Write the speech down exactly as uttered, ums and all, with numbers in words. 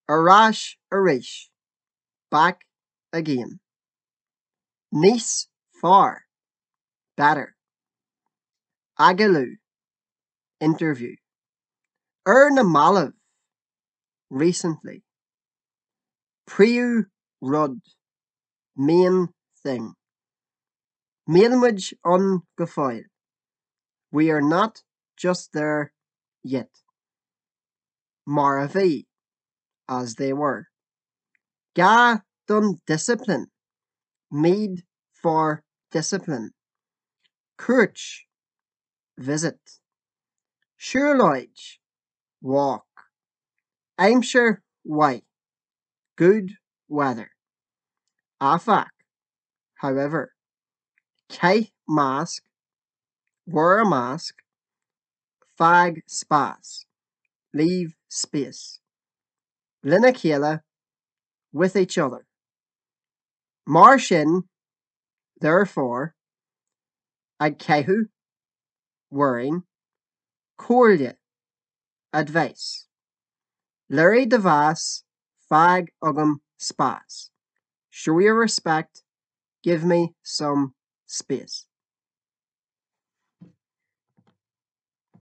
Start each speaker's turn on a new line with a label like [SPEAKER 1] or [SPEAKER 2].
[SPEAKER 1] Arash Arish, back again. Nice far, better. Agaloo, interview. Erna Malav, recently. Priu Rud, main thing. Mailmage on Gafoil. We are not just there yet. Maravi, as they were. Ga done discipline. Made for discipline. Courage, visit. Sherloge, walk. I'm sure why. Good weather. Afak, however. Kai mask, wear a mask. Fag spas, leave space. Linakela, with each other. Marshin, therefore. Agkehu, wearing. Corlia, advice. Larry Devas, fag ugum spas. Show your respect, give me some space.